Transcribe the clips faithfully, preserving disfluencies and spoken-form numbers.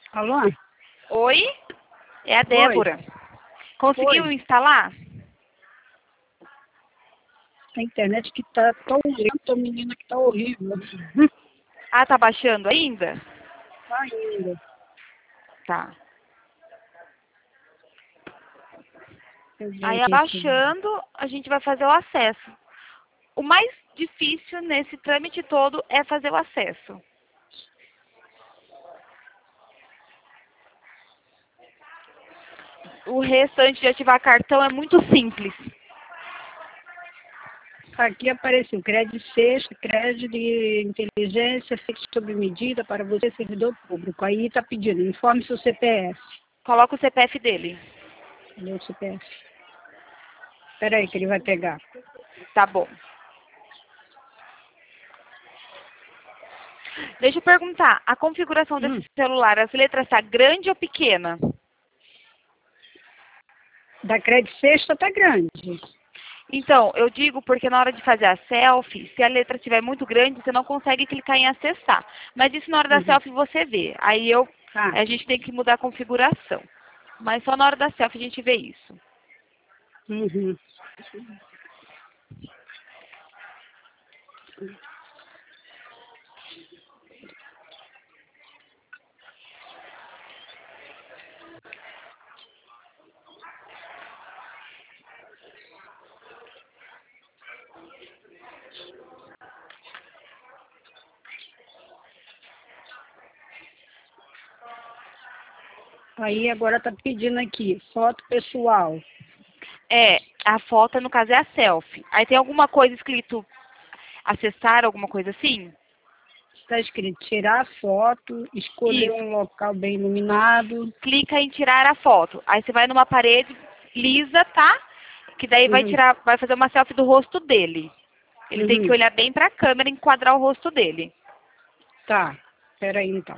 Alô? Oi? É a Oi. Débora. Conseguiu Oi. instalar? A internet que tá tão lenta, menina, que tá horrível. Ah, tá baixando ainda? Tá ainda. Tá. Deixa eu ver Aí aqui. se- abaixando, a gente vai fazer o acesso. O mais difícil nesse trâmite todo é fazer o acesso. O restante de ativar cartão é muito simples. Aqui apareceu crédito sexta, crédito de inteligência feito sob medida para você, servidor público. Aí tá pedindo, informe seu C P F. Coloca o C P F dele. Cadê o C P F? Espera aí que ele vai pegar. Tá bom. Deixa eu perguntar, a configuração desse Hum, celular, as letras tá grande ou pequena? da crédito sexta tá grande. Então, eu digo porque na hora de fazer a selfie, se a letra estiver muito grande, você não consegue clicar em acessar. Mas isso na hora da Uhum. selfie você vê. Aí eu, Tá. a gente tem que mudar a configuração. Mas só na hora da selfie a gente vê isso. Uhum. Aí agora tá pedindo aqui, foto pessoal. É, a foto, no caso, é a selfie. Aí tem alguma coisa escrito acessar, alguma coisa assim? Está escrito tirar foto, escolher Isso. um local bem iluminado. Clica em tirar a foto. Aí você vai numa parede lisa, tá? Que daí vai Uhum, tirar, vai fazer uma selfie do rosto dele. Ele tem que uhum. olhar bem pra câmera e enquadrar o rosto dele. Tá, peraí então.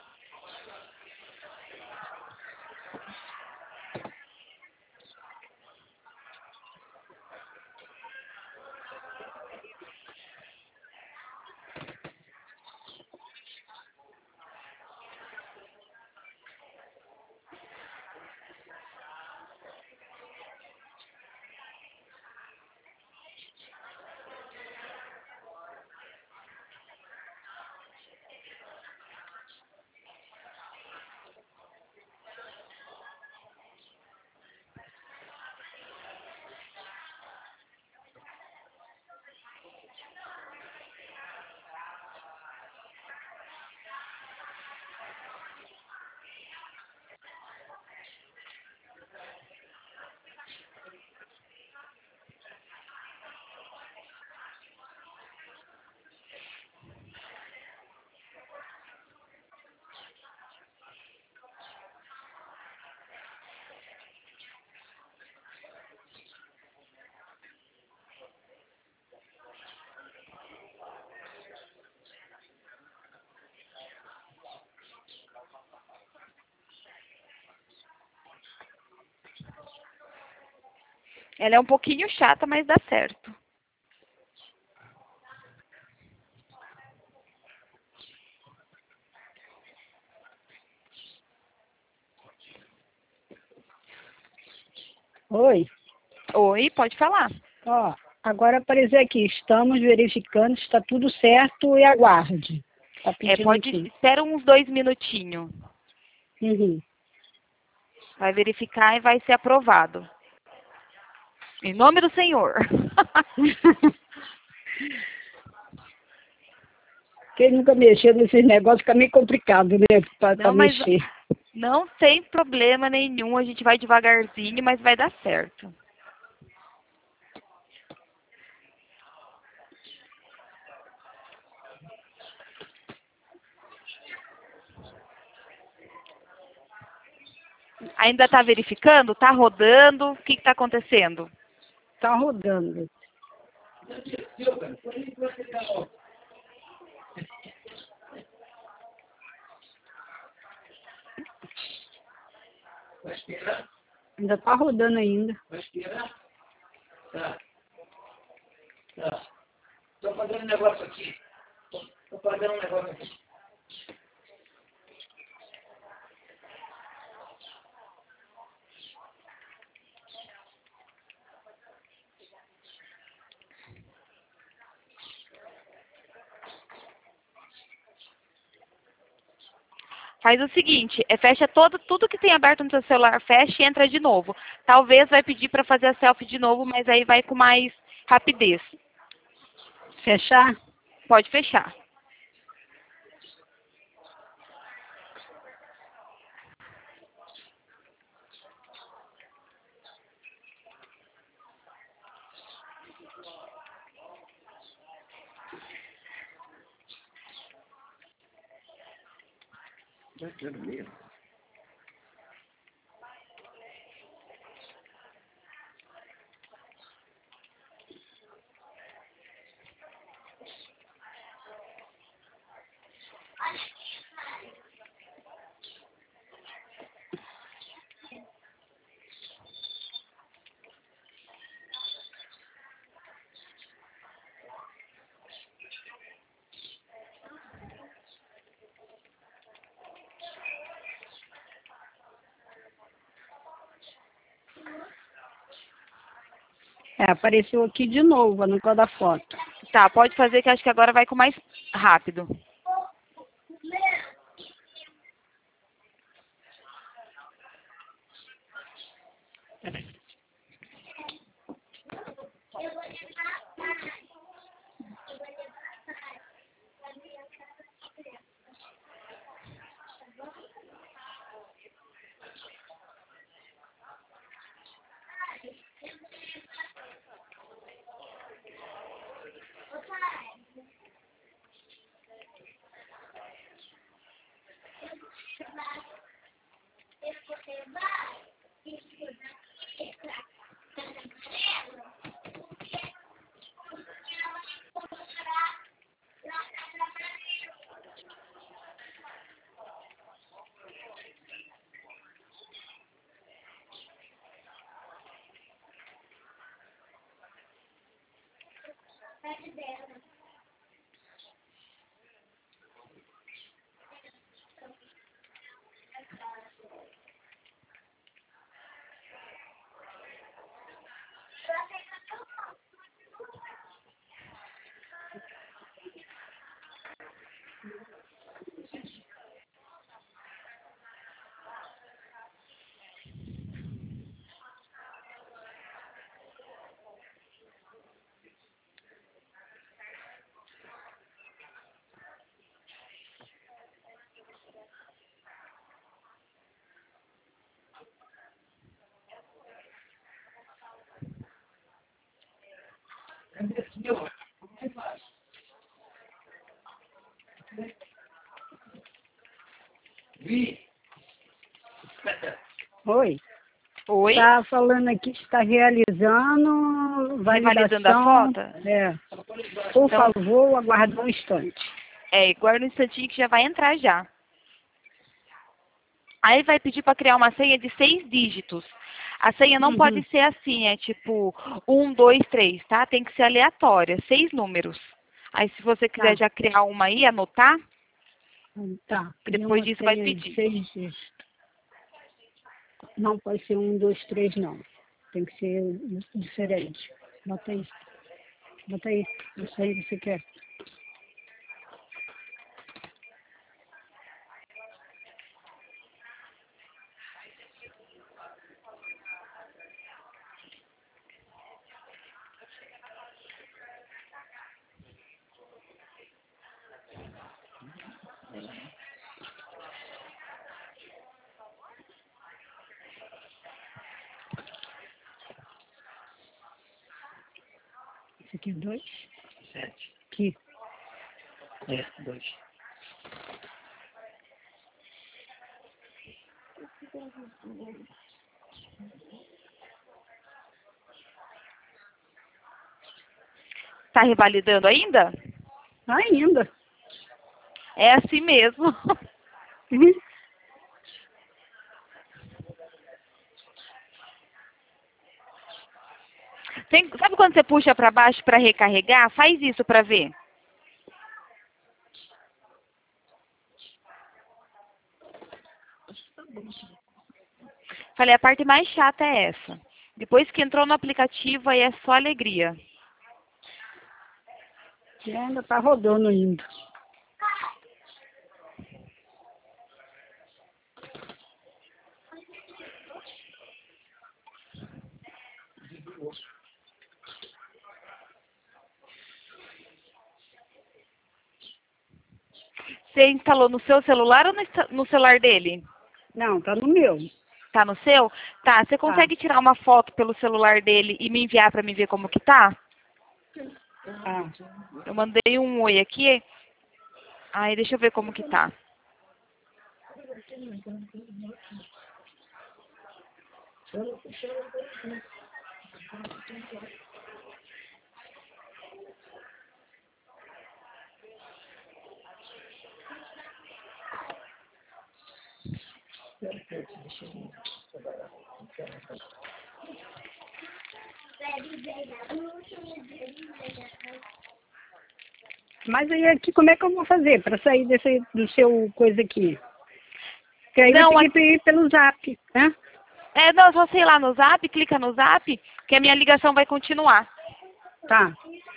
Ela é um pouquinho chata, mas dá certo. Oi, Oi, pode falar. ó, agora apareceu aqui, estamos verificando se está tudo certo e aguarde. Tá É, pedindo pode, aqui. espera uns dois minutinhos. Uhum. Vai verificar e vai ser aprovado. Em nome do Senhor. Quem nunca mexeu nesses negócios fica meio complicado, né, para Não, mas mexer. não tem problema nenhum. A gente vai devagarzinho, mas vai dar certo. Ainda está verificando? Está rodando? O que está acontecendo? Tá rodando. Ainda tá rodando ainda. Tô fazendo um negócio aqui. Tô fazendo um negócio aqui. Faz o seguinte, é, fecha todo, tudo que tem aberto no seu celular, fecha e entra de novo. Talvez vai pedir para fazer a selfie de novo, mas aí vai com mais rapidez. Fechar? Pode fechar. É, apareceu aqui de novo, no negócio da foto. Tá, pode fazer que acho que agora vai com mais rápido. Vi. Oi. Oi? Está falando aqui que está realizando Revalidando a validação. foto? É. Por Então- favor, aguardar um instante. É, guarda um instantinho que já vai entrar já. Aí vai pedir para criar uma senha de seis dígitos. A senha não Uhum. pode ser assim, é tipo um, dois, três, tá? Tem que ser aleatória, seis números. Aí se você quiser Tá. já criar uma aí, anotar, Tá. depois Uma disso vai senha de pedir. seis dígitos. Não pode ser um, dois, três, não. Tem que ser diferente. Bota aí. Bota aí. Isso aí que você quer. Esse aqui é dois. Sete. Aqui. É, dois. Tá revalidando ainda? Ainda. É assim mesmo. Uhum. Tem- sabe quando você puxa para baixo para recarregar? Faz isso para ver. Falei, a parte mais chata é essa. Depois que entrou no aplicativo, aí é só alegria. E ainda está rodando ainda. Você instalou no seu celular ou no, insta- no celular dele? Não, tá no meu. Tá no seu? Tá, você consegue tirar uma foto pelo celular dele e me enviar pra mim ver como que tá? Ah, Eu mandei um oi aqui. Aí, deixa eu ver como que tá. mas aí aqui, como é que eu vou fazer para sair desse, do seu coisa aqui? Porque aí Não, eu tenho que ir pelo zap, né? É, não, só sei lá no zap, clica no zap, que a minha ligação vai continuar. Tá.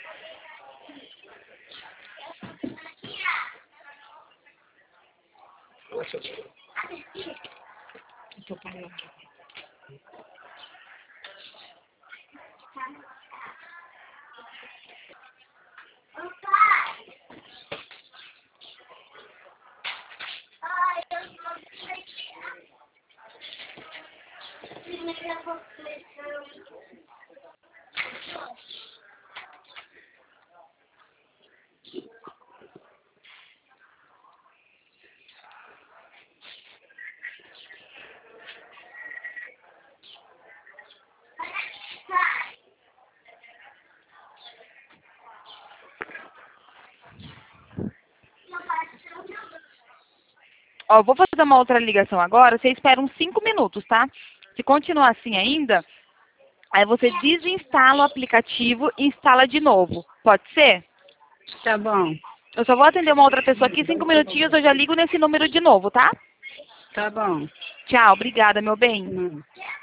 Ó, vou fazer uma outra ligação agora, você espera uns cinco minutos, tá? Se continuar assim ainda, aí você desinstala o aplicativo e instala de novo. Pode ser? Tá bom. Eu só vou atender uma outra pessoa aqui, cinco minutinhos, eu já ligo nesse número de novo, tá? Tá bom. Tchau, obrigada, meu bem. Hum.